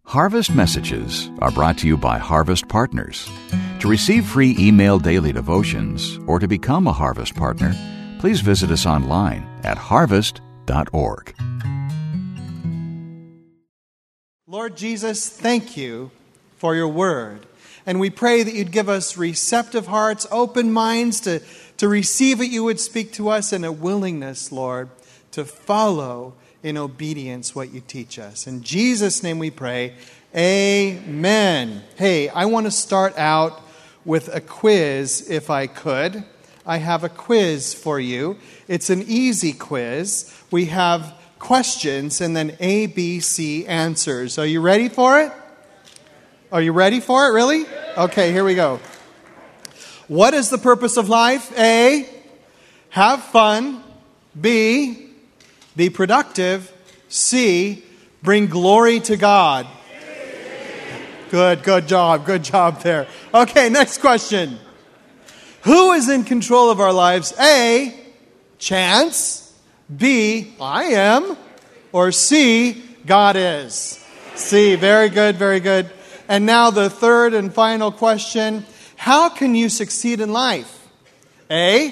Harvest Messages are brought to you by Harvest Partners. To receive free email daily devotions or to become a Harvest Partner, please visit us online at harvest.org. Lord Jesus, thank you for your word. And we pray that you'd give us receptive hearts, open minds to receive what you would speak to us, and a willingness, Lord, to follow in obedience what you teach us. In Jesus' name we pray, amen. Hey, I want to start out with a quiz, if I could. I have a quiz for you. It's an easy quiz. We have questions and then A, B, C answers. Are you ready for it? Are you ready for it, really? Okay, here we go. What is the purpose of life? A, have fun. B, be productive. C, bring glory to God. Good job there. Okay, next question. Who is in control of our lives? A, chance. B, I am. Or C, God is. C, very good. And now the third and final question. How can you succeed in life? A,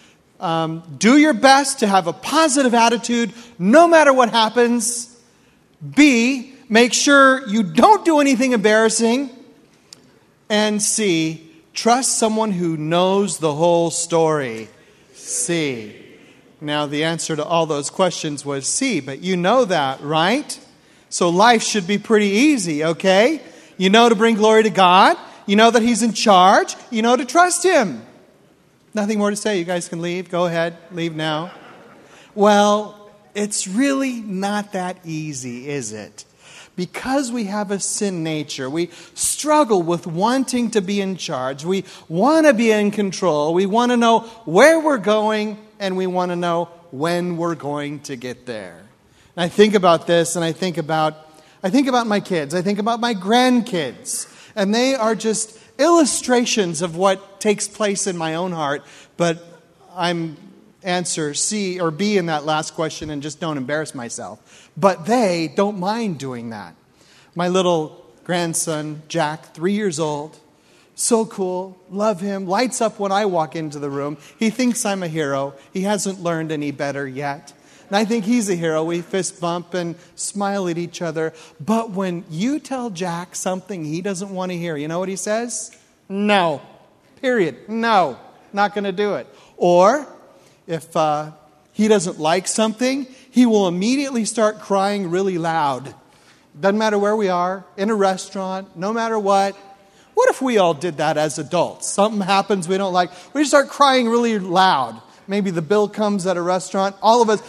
do your best to have a positive attitude no matter what happens. B, make sure you don't do anything embarrassing. And C, trust someone who knows the whole story. C. Now the answer to all those questions was C, but you know that, right? So life should be pretty easy, okay? You know to bring glory to God. You know that He's in charge. You know to trust Him. Nothing more to say. You guys can leave. Go ahead. Leave now. Well, it's really not that easy, is it? Because we have a sin nature, we struggle with wanting to be in charge. We want to be in control. We want to know where we're going, and we want to know when we're going to get there. And I think about this, and I think about my kids. I think about my grandkids. And they are just illustrations of what takes place in my own heart. But I'm answer C or B in that last question and just don't embarrass myself. But they don't mind doing that. My little grandson, Jack, 3 years old, so cool, love him, lights up when I walk into the room. He thinks I'm a hero. He hasn't learned any better yet. And I think he's a hero. We fist bump and smile at each other. But when you tell Jack something he doesn't want to hear, you know what he says? No. Period. No. Not going to do it. Or if he doesn't like something, he will immediately start crying really loud. Doesn't matter where we are, in a restaurant, no matter what. What if we all did that as adults? Something happens we don't like. We start crying really loud. Maybe the bill comes at a restaurant. All of us,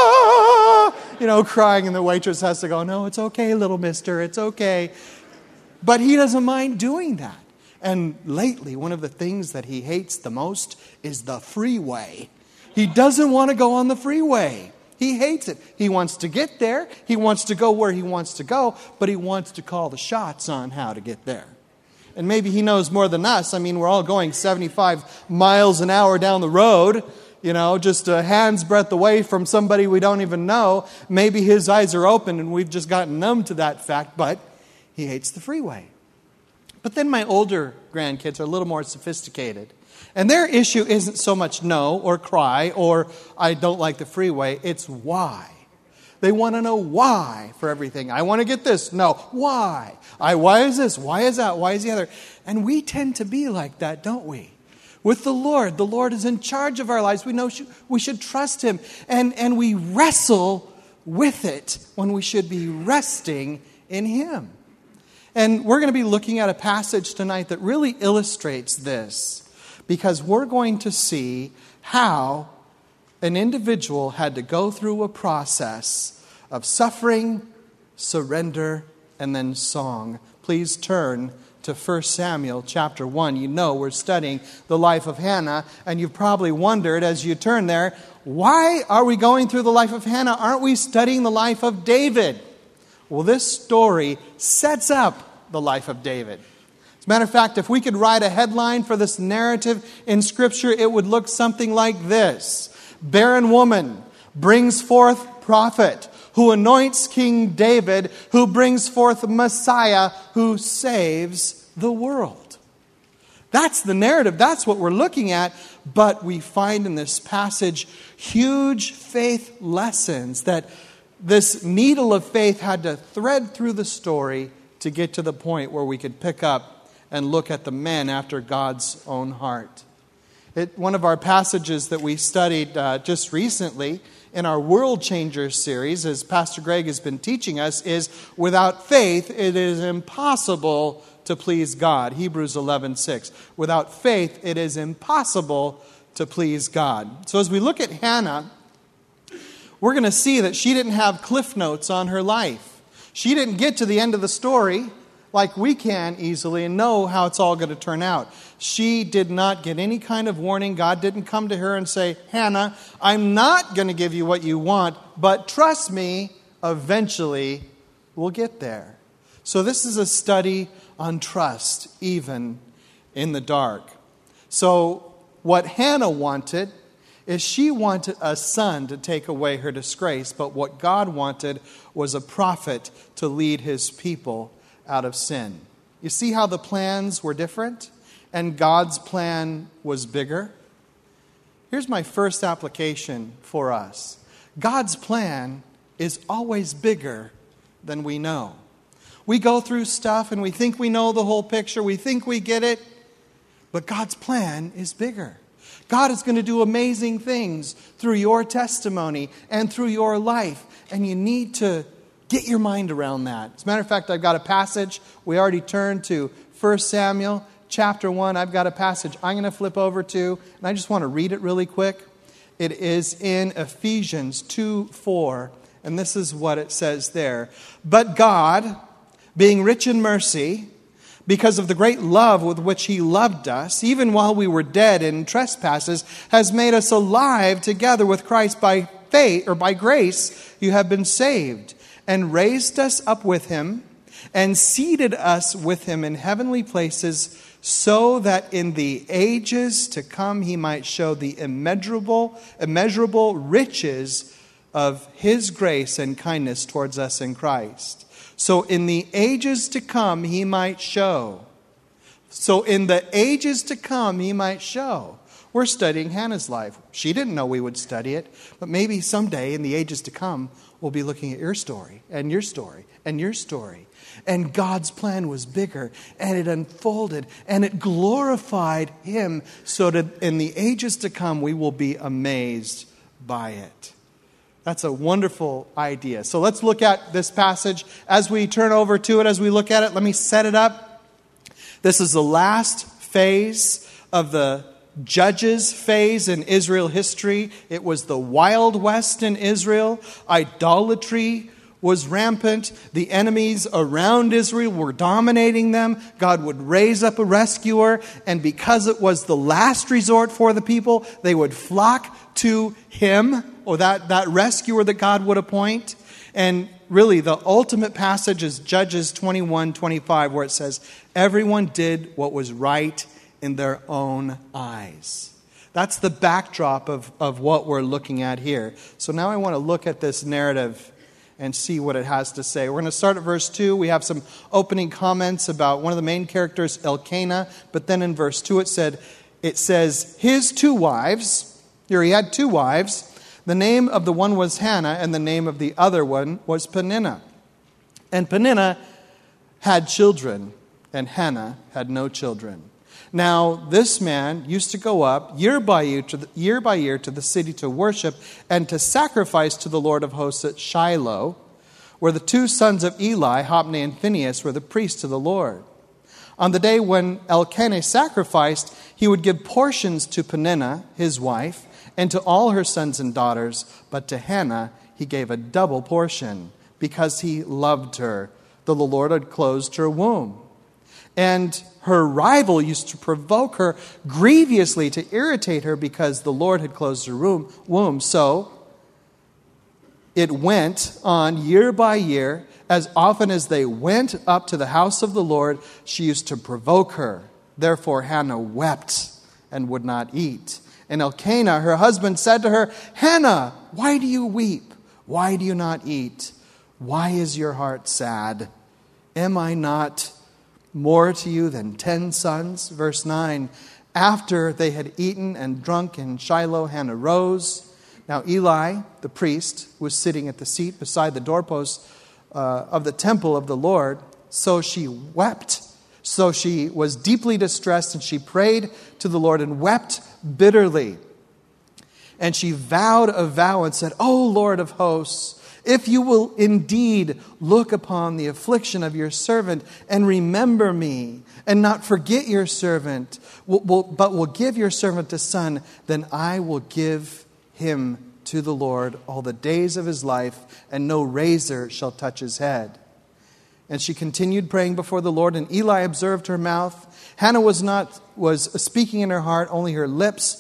crying, and the waitress has to go, no, it's okay, little mister, it's okay. But he doesn't mind doing that. And lately, one of the things that he hates the most is the freeway. He doesn't want to go on the freeway. He hates it. He wants to get there. He wants to go where he wants to go, but he wants to call the shots on how to get there. And maybe he knows more than us. I mean, we're all going 75 miles an hour down the road, just a hand's breadth away from somebody we don't even know. Maybe his eyes are open and we've just gotten numb to that fact, but he hates the freeway. But then my older grandkids are a little more sophisticated. And their issue isn't so much no or cry or I don't like the freeway. It's why. They want to know why for everything. I want to get this. No. Why? Why is this? Why is that? Why is the other? And we tend to be like that, don't we? With the Lord is in charge of our lives. We know we should trust Him. And we wrestle with it when we should be resting in Him. And we're going to be looking at a passage tonight that really illustrates this. Because we're going to see how an individual had to go through a process of suffering, surrender, and then song. Please turn to 1 Samuel chapter 1. You know we're studying the life of Hannah, and you've probably wondered as you turn there, why are we going through the life of Hannah? Aren't we studying the life of David? Well, this story sets up the life of David. As a matter of fact, if we could write a headline for this narrative in Scripture, it would look something like this. Barren woman brings forth prophet. who anoints King David, who brings forth Messiah, who saves the world. That's the narrative. That's what we're looking at. But we find in this passage huge faith lessons that this needle of faith had to thread through the story to get to the point where we could pick up and look at the men after God's own heart. One of our passages that we studied just recently in our World Changers series, as Pastor Greg has been teaching us, is without faith it is impossible to please God. Hebrews 11:6. Without faith it is impossible to please God. So as we look at Hannah, we're going to see that she didn't have cliff notes on her life. She didn't get to the end of the story like we can easily and know how it's all going to turn out. She did not get any kind of warning. God didn't come to her and say, Hannah, I'm not going to give you what you want, but trust me, eventually we'll get there. So this is a study on trust, even in the dark. So what Hannah wanted is she wanted a son to take away her disgrace, but what God wanted was a prophet to lead his people out of sin. You see how the plans were different and God's plan was bigger? Here's my first application for us. God's plan is always bigger than we know. We go through stuff and we think we know the whole picture. We think we get it. But God's plan is bigger. God is going to do amazing things through your testimony and through your life. And you need to get your mind around that. As a matter of fact, I've got a passage. We already turned to 1 Samuel chapter 1. I've got a passage I'm going to flip over to. And I just want to read it really quick. It is in Ephesians 2:4. And this is what it says there. But God, being rich in mercy, because of the great love with which he loved us, even while we were dead in trespasses, has made us alive together with Christ. By faith, or by grace, you have been saved, and raised us up with him, and seated us with him in heavenly places, so that in the ages to come he might show the immeasurable riches of his grace and kindness towards us in Christ. So in the ages to come, he might show. So in the ages to come, he might show. We're studying Hannah's life. She didn't know we would study it, but maybe someday in the ages to come, we'll be looking at your story and your story and your story. And God's plan was bigger, and it unfolded, and it glorified him, so that in the ages to come, we will be amazed by it. That's a wonderful idea. So let's look at this passage. As we turn over to it, as we look at it, let me set it up. This is the last phase of the Judges phase in Israel history. It was the Wild West in Israel. Idolatry was rampant. The enemies around Israel were dominating them. God would raise up a rescuer, and because it was the last resort for the people, they would flock to him, or that rescuer that God would appoint. And really, the ultimate passage is Judges 21:25, where it says, everyone did what was right in their own eyes. That's the backdrop of what we're looking at here. So now I want to look at this narrative and see what it has to say. We're going to start at verse 2. We have some opening comments about one of the main characters, Elkanah. But then in verse 2 it says, his two wives. Here he had two wives. The name of the one was Hannah, and the name of the other one was Peninnah. And Peninnah had children, and Hannah had no children. Now, this man used to go up year by year to the city to worship and to sacrifice to the Lord of hosts at Shiloh, where the two sons of Eli, Hophni and Phinehas, were the priests to the Lord. On the day when Elkanah sacrificed, he would give portions to Peninnah, his wife, and to all her sons and daughters, but to Hannah he gave a double portion, because he loved her, though the Lord had closed her womb. And her rival used to provoke her grievously to irritate her, because the Lord had closed her womb. So it went on year by year. As often as they went up to the house of the Lord, she used to provoke her. Therefore Hannah wept and would not eat. And Elkanah, her husband, said to her, Hannah, why do you weep? Why do you not eat? Why is your heart sad? Am I not more to you than 10 sons? Verse 9, after they had eaten and drunk in Shiloh, Hannah rose. Now Eli, the priest, was sitting at the seat beside the doorpost of the temple of the Lord. So she wept. So she was deeply distressed, and she prayed to the Lord and wept bitterly. And she vowed a vow and said, O Lord of hosts, if you will indeed look upon the affliction of your servant and remember me and not forget your servant, but will give your servant a son, then I will give him to the Lord all the days of his life, and no razor shall touch his head. And she continued praying before the Lord, and Eli observed her mouth. Hannah was speaking in her heart, only her lips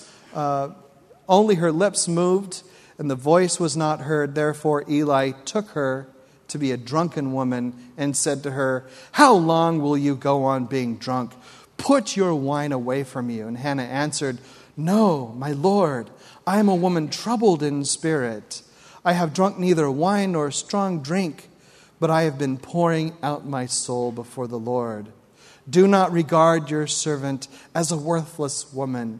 moved, and the voice was not heard. Therefore Eli took her to be a drunken woman and said to her, how long will you go on being drunk? Put your wine away from you. And Hannah answered, no, my Lord, I am a woman troubled in spirit. I have drunk neither wine nor strong drink, but I have been pouring out my soul before the Lord. Do not regard your servant as a worthless woman,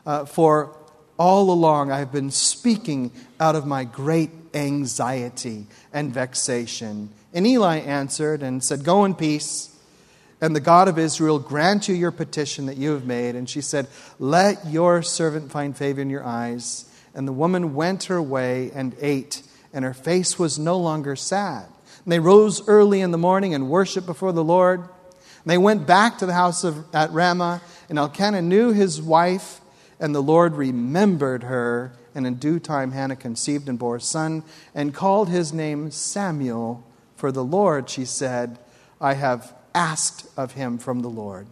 for all along I have been speaking out of my great anxiety and vexation. And Eli answered and said, go in peace, and the God of Israel grant you your petition that you have made. And she said, let your servant find favor in your eyes. And the woman went her way and ate, and her face was no longer sad. And they rose early in the morning and worshiped before the Lord. And they went back to the house at Ramah, and Elkanah knew his wife, and the Lord remembered her. And in due time Hannah conceived and bore a son, and called his name Samuel. For the Lord, she said, I have asked of him from the Lord.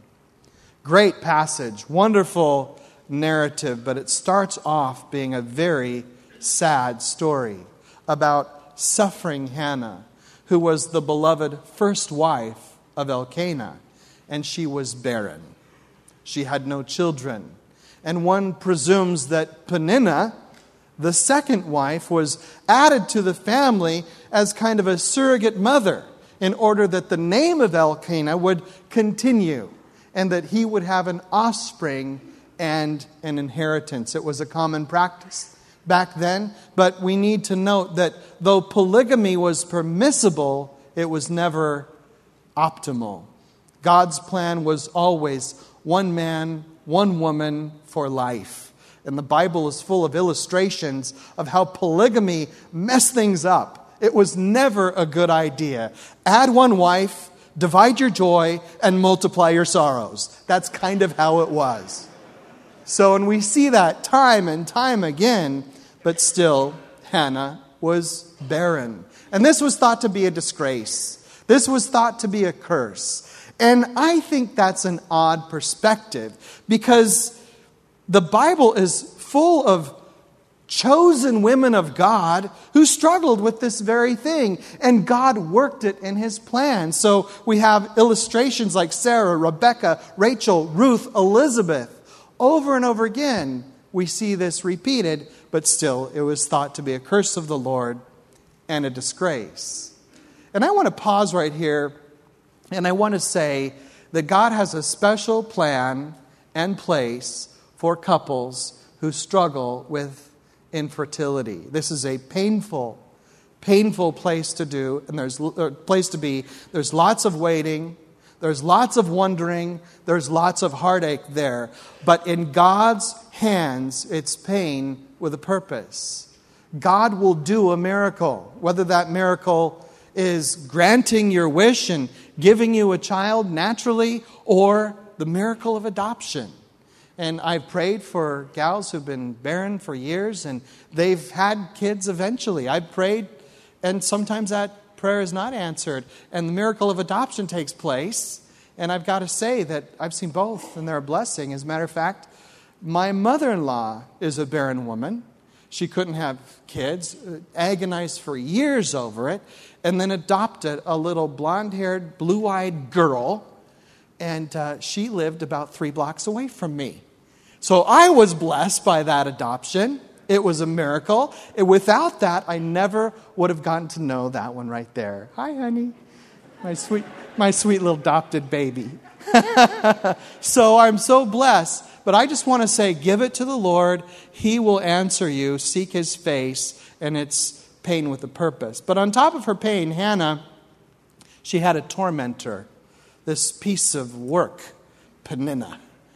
Great passage, wonderful narrative, but it starts off being a very sad story about suffering Hannah, who was the beloved first wife of Elkanah, and she was barren. She had no children. And one presumes that Peninnah, the second wife, was added to the family as kind of a surrogate mother in order that the name of Elkanah would continue and that he would have an offspring and an inheritance. It was a common practice back then, but we need to note that though polygamy was permissible, it was never optimal. God's plan was always one man, one woman for life. And the Bible is full of illustrations of how polygamy messed things up. It was never a good idea. Add one wife, divide your joy, and multiply your sorrows. That's kind of how it was. So, and we see that time and time again, but still, Hannah was barren. And this was thought to be a disgrace. This was thought to be a curse. And I think that's an odd perspective, because the Bible is full of chosen women of God who struggled with this very thing, and God worked it in his plan. So we have illustrations like Sarah, Rebecca, Rachel, Ruth, Elizabeth. Over and over again, we see this repeated, but still it was thought to be a curse of the Lord and a disgrace. And I want to pause right here, and I want to say that God has a special plan and place for couples who struggle with infertility. This is a painful place to do, and there's a place to be. There's lots of waiting, there's lots of wondering, there's lots of heartache there. But in God's hands, it's pain with a purpose. God will do a miracle, whether that miracle is granting your wish and giving you a child naturally, or the miracle of adoption. And I've prayed for gals who've been barren for years, and they've had kids eventually. I've prayed, and sometimes that prayer is not answered, and the miracle of adoption takes place. And I've got to say that I've seen both, and they're a blessing. As a matter of fact, my mother-in-law is a barren woman. She couldn't have kids, agonized for years over it, and then adopted a little blonde-haired, blue-eyed girl, and she lived about 3 blocks away from me. So I was blessed by that adoption. It was a miracle. Without that, I never would have gotten to know that one right there. Hi, honey. My sweet little adopted baby. So I'm so blessed. But I just want to say, give it to the Lord. He will answer you. Seek His face. And it's pain with a purpose. But on top of her pain, Hannah, she had a tormentor. This piece of work, Peninnah.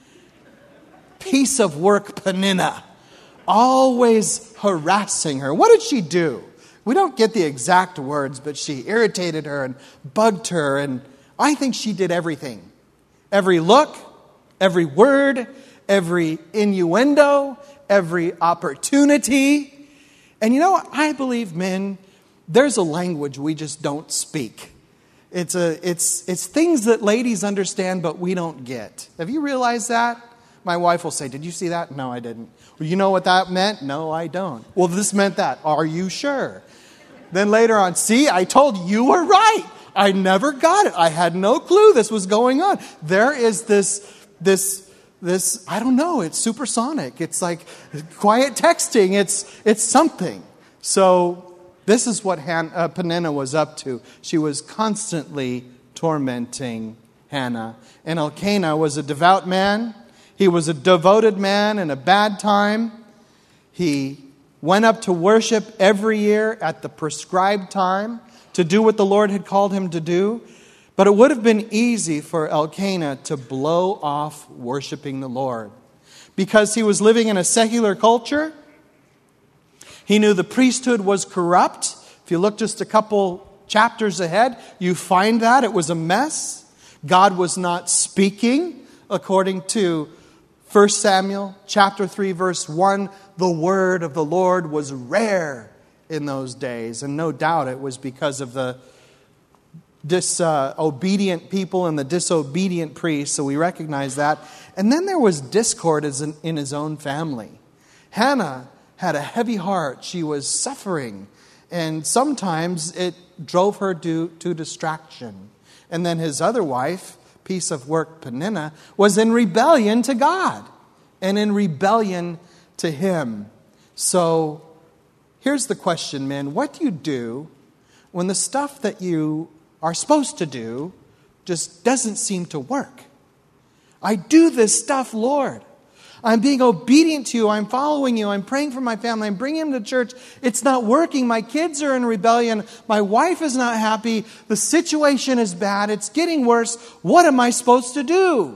Piece of work, Peninnah. Always harassing her. What did she do? We don't get the exact words, but she irritated her and bugged her. And I think she did everything. Every look, every word, every innuendo, every opportunity. And you know what? I believe, men, there's a language we just don't speak. It's things that ladies understand, but we don't get. Have you realized that? My wife will say, did you see that? No, I didn't. Well, you know what that meant? No, I don't. Well, this meant that. Are you sure? Then later on, see, I told you were right. I never got it. I had no clue this was going on. There is this, I don't know, it's supersonic. It's like quiet texting. It's something. So this is what Peninnah was up to. She was constantly tormenting Hannah. And Elkanah was a devout man. He was a devoted man in a bad time. He went up to worship every year at the prescribed time to do what the Lord had called him to do. But it would have been easy for Elkanah to blow off worshiping the Lord because he was living in a secular culture. He knew the priesthood was corrupt. If you look just a couple chapters ahead, you find that it was a mess. God was not speaking. According to 1 Samuel chapter 3, verse 1, the word of the Lord was rare in those days. And no doubt it was because of the disobedient people and the disobedient priests. So we recognize that. And then there was discord in his own family. Hannah had a heavy heart. She was suffering. And sometimes it drove her to distraction. And then his other wife, piece of work, Peninnah, was in rebellion to God and in rebellion to him. So here's the question, men. What do you do when the stuff that you are supposed to do just doesn't seem to work? I do this stuff, Lord. I'm being obedient to you. I'm following you. I'm praying for my family. I'm bringing them to church. It's not working. My kids are in rebellion. My wife is not happy. The situation is bad. It's getting worse. What am I supposed to do?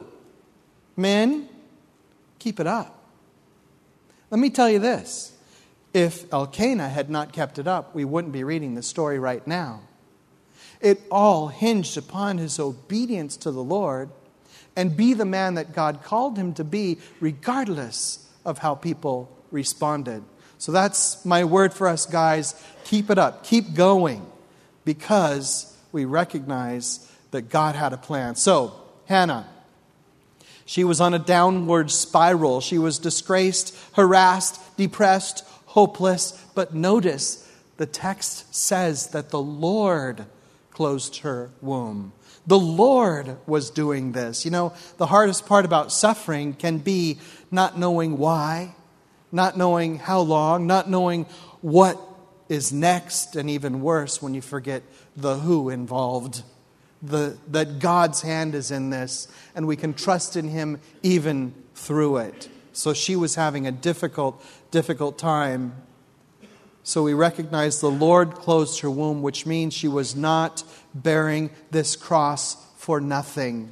Men, keep it up. Let me tell you this. If Elkanah had not kept it up, we wouldn't be reading the story right now. It all hinged upon his obedience to the Lord and be the man that God called him to be, regardless of how people responded. So that's my word for us, guys. Keep it up. Keep going, because we recognize that God had a plan. So, Hannah, she was on a downward spiral. She was disgraced, harassed, depressed, hopeless. But notice, the text says that the Lord closed her womb. The Lord was doing this. You know, the hardest part about suffering can be not knowing why, not knowing how long, not knowing what is next, and even worse when you forget the who involved. That God's hand is in this, and we can trust in Him even through it. So she was having a difficult time. So we recognize the Lord closed her womb, which means she was not bearing this cross for nothing.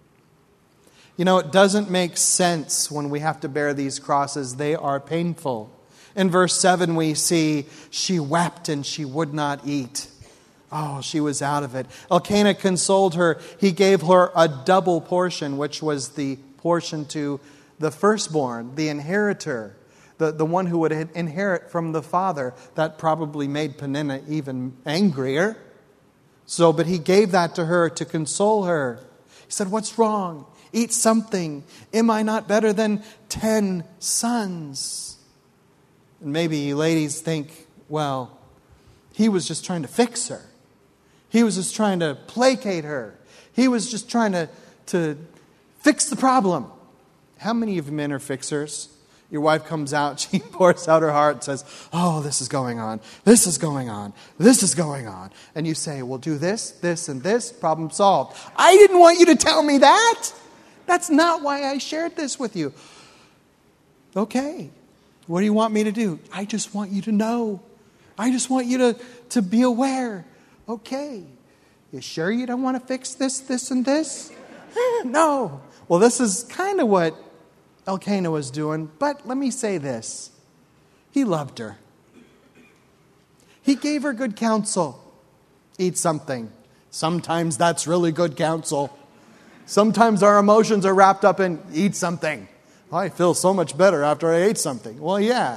You know, it doesn't make sense when we have to bear these crosses. They are painful. In verse 7 we see she wept and she would not eat. Oh, she was out of it. Elkanah consoled her. He gave her a double portion, which was the portion to the firstborn, the inheritor. The one who would inherit from the father. That probably made Peninnah even angrier. But he gave that to her to console her. He said, what's wrong? Eat something. Am I not better than 10 sons? And maybe you ladies think, well, he was just trying to fix her. He was just trying to placate her. He was just trying to fix the problem. How many of you men are fixers? Your wife comes out, she pours out her heart and says, oh, this is going on, this is going on, this is going on. And you say, well, do this, this, and this, problem solved. I didn't want you to tell me that. That's not why I shared this with you. Okay, what do you want me to do? I just want you to know. I just want you to be aware. Okay, you sure you don't want to fix this, this, and this? No. Well, this is kind of what Elkanah was doing, but let me say this. He loved her. He gave her good counsel. Eat something. Sometimes that's really good counsel. Sometimes our emotions are wrapped up in eat something. I feel so much better after I ate something. Well, yeah.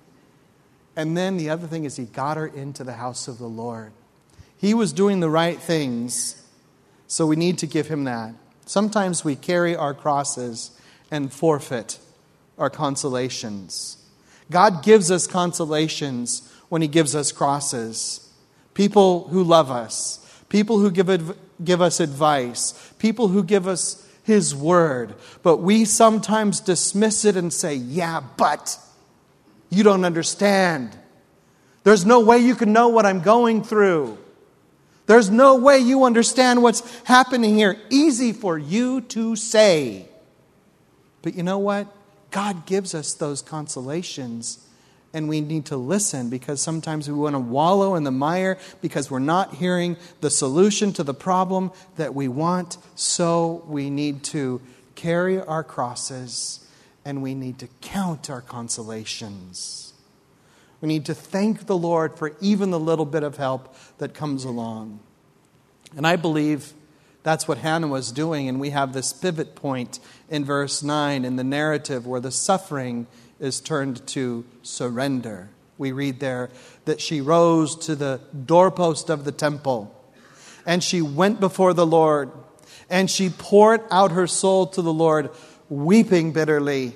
And then the other thing is he got her into the house of the Lord. He was doing the right things, so we need to give him that. Sometimes we carry our crosses and forfeit our consolations. God gives us consolations when he gives us crosses. People who love us, people who give us advice, people who give us his word. But we sometimes dismiss it and say, yeah, but you don't understand. There's no way you can know what I'm going through. There's no way you understand what's happening here. Easy for you to say. But you know what? God gives us those consolations, and we need to listen, because sometimes we want to wallow in the mire because we're not hearing the solution to the problem that we want. So we need to carry our crosses, and we need to count our consolations. We need to thank the Lord for even the little bit of help that comes along. And I believe that's what Hannah was doing, and we have this pivot point in verse 9 in the narrative where the suffering is turned to surrender. We read there that she rose to the doorpost of the temple, and she went before the Lord, and she poured out her soul to the Lord, weeping bitterly.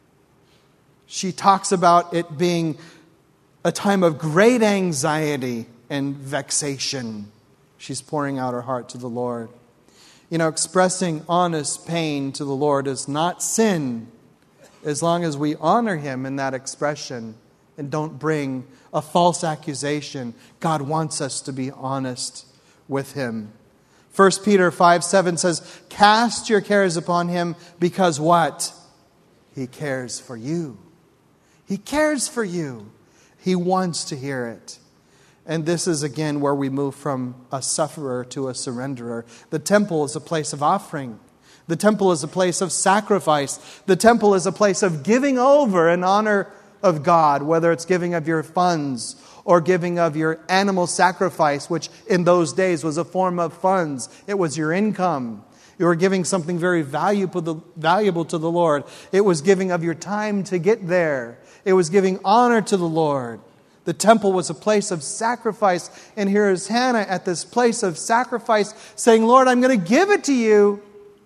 She talks about it being a time of great anxiety and vexation. She's pouring out her heart to the Lord. You know, expressing honest pain to the Lord is not sin, as long as we honor him in that expression and don't bring a false accusation. God wants us to be honest with him. 1 Peter 5:7 says, cast your cares upon him, because what? He cares for you. He cares for you. He wants to hear it. And this is again where we move from a sufferer to a surrenderer. The temple is a place of offering. The temple is a place of sacrifice. The temple is a place of giving over in honor of God, whether it's giving of your funds or giving of your animal sacrifice, which in those days was a form of funds. It was your income. You were giving something very valuable to the Lord. It was giving of your time to get there. It was giving honor to the Lord. The temple was a place of sacrifice. And here is Hannah at this place of sacrifice saying, Lord, I'm going to give it to you.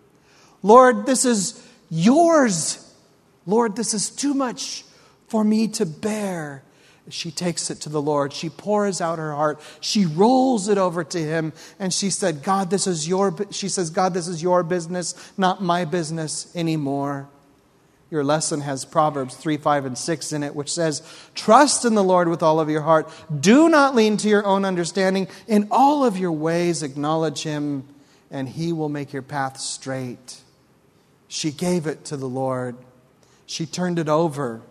Lord, this is yours. Lord, this is too much for me to bear. She takes it to the Lord. She pours out her heart. She rolls it over to him. And she said, God, this is your business, not my business anymore. Your lesson has Proverbs 3, 5, and 6 in it, which says, trust in the Lord with all of your heart. Do not lean to your own understanding. In all of your ways acknowledge him, and he will make your path straight. She gave it to the Lord. She turned it over.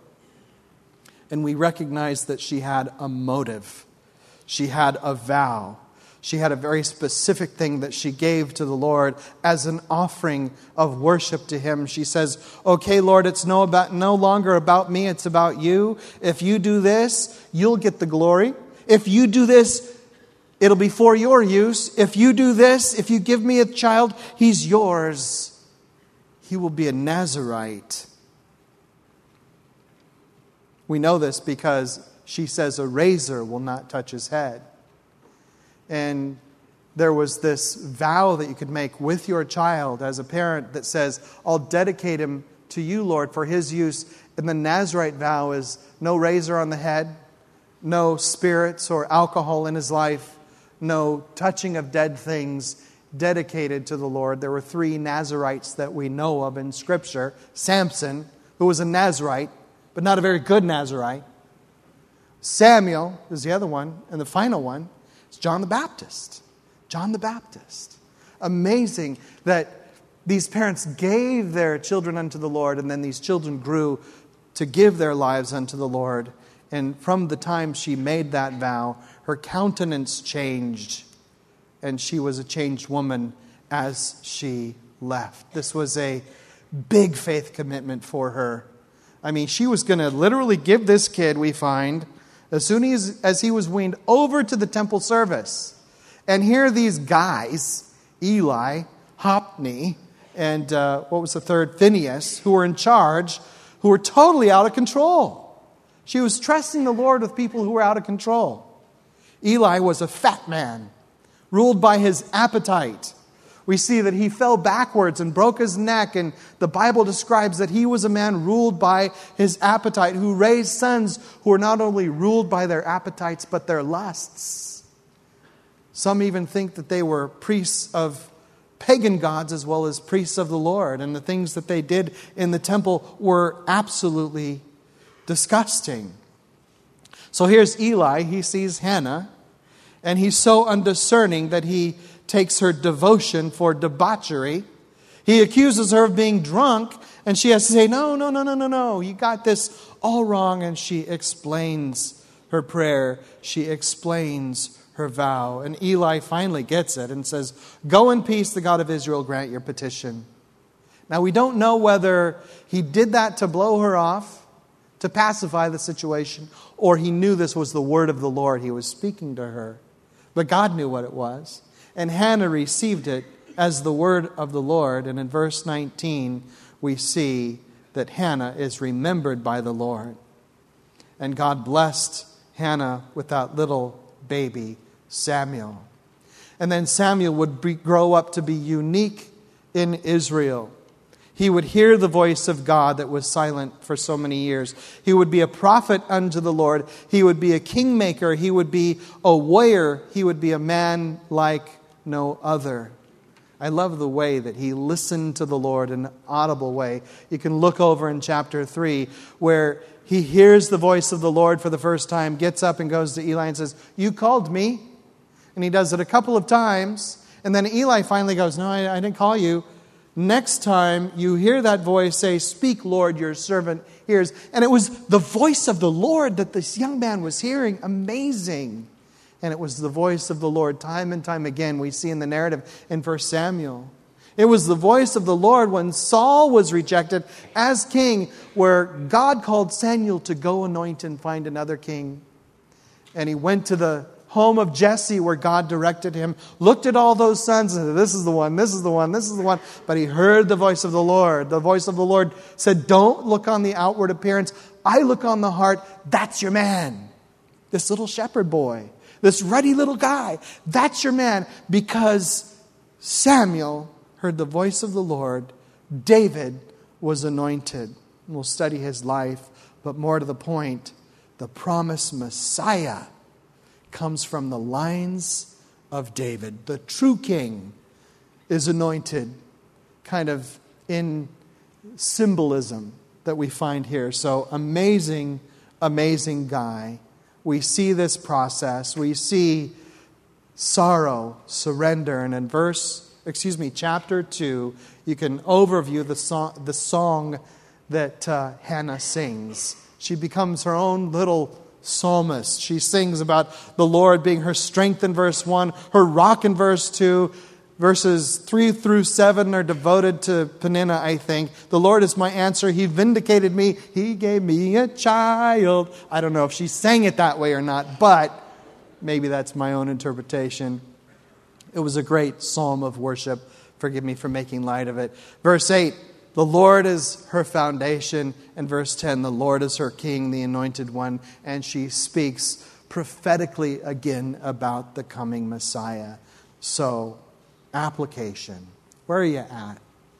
And we recognize that she had a motive. She had a vow. She had a very specific thing that she gave to the Lord as an offering of worship to him. She says, okay, Lord, it's no longer about me, it's about you. If you do this, you'll get the glory. If you do this, it'll be for your use. If you do this, if you give me a child, he's yours. He will be a Nazirite. We know this because she says a razor will not touch his head. And there was this vow that you could make with your child as a parent that says, I'll dedicate him to you, Lord, for his use. And the Nazirite vow is no razor on the head, no spirits or alcohol in his life, no touching of dead things, dedicated to the Lord. There were 3 Nazirites that we know of in Scripture. Samson, who was a Nazirite, but not a very good Nazirite. Samuel is the other one, and the final one is John the Baptist. John the Baptist. Amazing that these parents gave their children unto the Lord, and then these children grew to give their lives unto the Lord. And from the time she made that vow, her countenance changed, and she was a changed woman as she left. This was a big faith commitment for her. I mean, she was going to literally give this kid, we find, as soon as he was weaned, over to the temple service. And here are these guys, Eli, Hophni, and what was the third? Phinehas, who were in charge, who were totally out of control. She was trusting the Lord with people who were out of control. Eli was a fat man, ruled by his appetite. We see that he fell backwards and broke his neck, and the Bible describes that he was a man ruled by his appetite, who raised sons who were not only ruled by their appetites, but their lusts. Some even think that they were priests of pagan gods as well as priests of the Lord, and the things that they did in the temple were absolutely disgusting. So here's Eli. He sees Hannah, and he's so undiscerning that he takes her devotion for debauchery. He accuses her of being drunk, and she has to say, no, you got this all wrong. And she explains her prayer. She explains her vow. And Eli finally gets it and says, "Go in peace, the God of Israel grant your petition." Now, we don't know whether he did that to blow her off, to pacify the situation, or he knew this was the word of the Lord. He was speaking to her. But God knew what it was. And Hannah received it as the word of the Lord. And in verse 19, we see that Hannah is remembered by the Lord. And God blessed Hannah with that little baby, Samuel. And then Samuel would grow up to be unique in Israel. He would hear the voice of God that was silent for so many years. He would be a prophet unto the Lord. He would be a kingmaker. He would be a warrior. He would be a man like no other. I love the way that he listened to the Lord in an audible way. You can look over in chapter 3 where he hears the voice of the Lord for the first time, gets up and goes to Eli and says, "You called me." And he does it a couple of times. And then Eli finally goes, "No, I didn't call you. Next time you hear that voice, say, 'Speak, Lord, your servant hears.'" And it was the voice of the Lord that this young man was hearing. Amazing. And it was the voice of the Lord time and time again. We see in the narrative in 1 Samuel. It was the voice of the Lord when Saul was rejected as king, where God called Samuel to go anoint and find another king. And he went to the home of Jesse where God directed him, looked at all those sons and said, "This is the one, this is the one, this is the one." But he heard the voice of the Lord. The voice of the Lord said, "Don't look on the outward appearance. I look on the heart. That's your man. This little shepherd boy. This ruddy little guy, that's your man." Because Samuel heard the voice of the Lord, David was anointed. And we'll study his life, but more to the point, the promised Messiah comes from the lines of David. The true king is anointed, kind of in symbolism that we find here. So amazing, amazing guy. We see this process. We see sorrow, surrender. And in chapter 2, you can overview the song that Hannah sings. She becomes her own little psalmist. She sings about the Lord being her strength in verse 1, her rock in verse 2. Verses 3 through 7 are devoted to Peninnah, I think. "The Lord is my answer. He vindicated me. He gave me a child." I don't know if she sang it that way or not, but maybe that's my own interpretation. It was a great psalm of worship. Forgive me for making light of it. Verse 8, "The Lord is her foundation." And verse 10, "The Lord is her king, the anointed one." And she speaks prophetically again about the coming Messiah. So, application. Where are you at?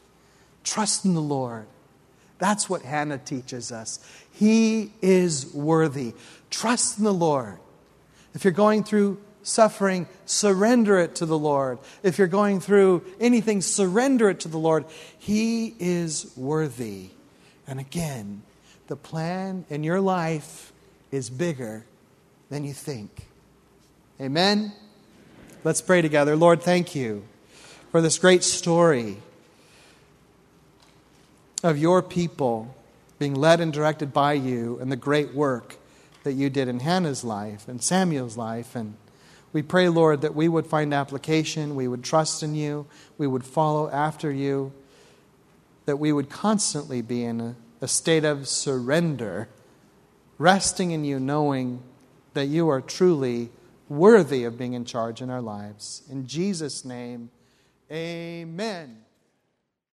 Trust in the Lord. That's what Hannah teaches us. He is worthy. Trust in the Lord. If you're going through suffering, surrender it to the Lord. If you're going through anything, surrender it to the Lord. He is worthy. And again, the plan in your life is bigger than you think. Amen? Let's pray together. Lord, thank you for this great story of your people being led and directed by you and the great work that you did in Hannah's life and Samuel's life. And we pray, Lord, that we would find application, we would trust in you, we would follow after you, that we would constantly be in a state of surrender, resting in you, knowing that you are truly worthy of being in charge in our lives. In Jesus' name, amen.